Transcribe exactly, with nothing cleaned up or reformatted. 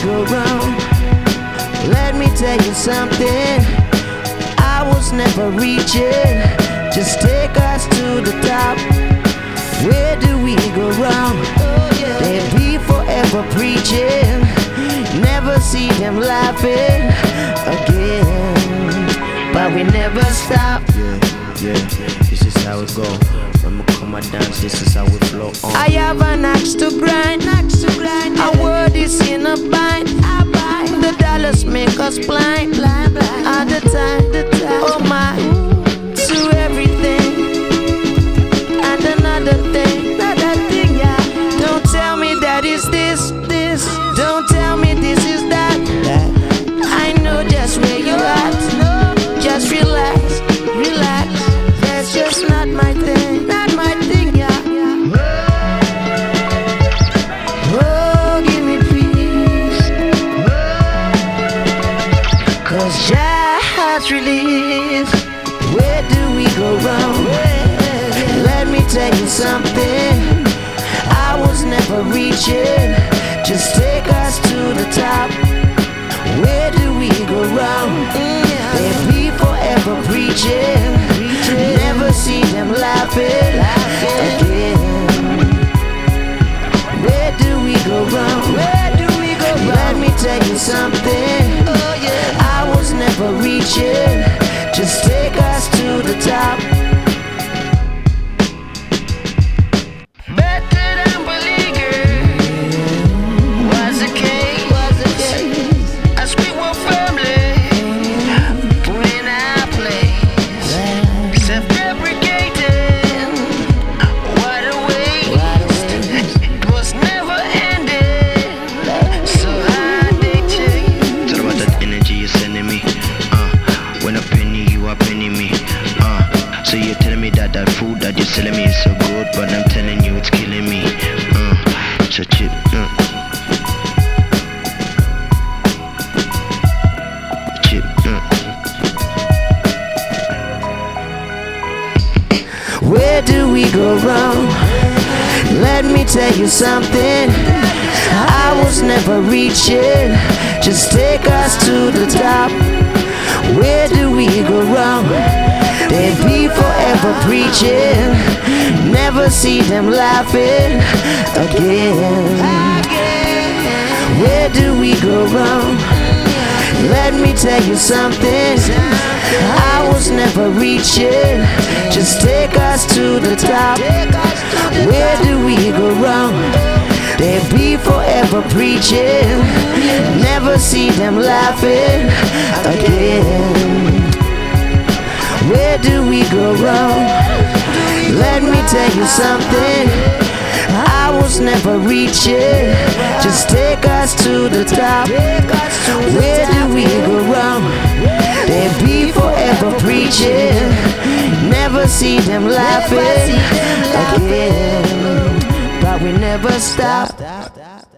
go wrong? Let me tell you something. I was never reaching. Just take us to the top. Where do we go wrong? They be forever preaching. Never see them laughing again. But we never stop. Yeah, yeah, this is how it go. When we come and dance, this is how we flow on. I have an axe to grind, axe to grind. A word is in a bind. The dollars make us blind, blind, blind. All the time, the time. Oh my, to everything and another thing, another thing, yeah. Don't tell me that is this, this. Don't tell me this is that, that. I know just where you're at. Just relax, relax. That's just not my thing, not my thing, yeah. Oh, give me peace. Cause just release. Where do we go wrong? Let me tell you something. I was never reaching. Just take us to the top. Where do we go wrong? They be forever preaching. Never see them laughing again. Where do we go wrong? Let me tell you something. I was never reaching. Just take us to the top. So you're telling me that that food that you're selling me is so good, but I'm telling you it's killing me. Uh, so chip. Uh. Chip. Uh. Where do we go wrong? Let me tell you something. I was never reaching. Just take us to the top. Where do we go wrong? They be forever preaching. Never see them laughing again. Where do we go wrong? Let me tell you something. I was never reaching. Just take us to the top. Where do we go wrong? They be forever preaching. Never see them laughing again. Where do we go wrong? Let me tell you something. I was never reaching. Just take us to the top. Where do we go wrong? They be forever preaching. Never see them laughing again. But we never stop.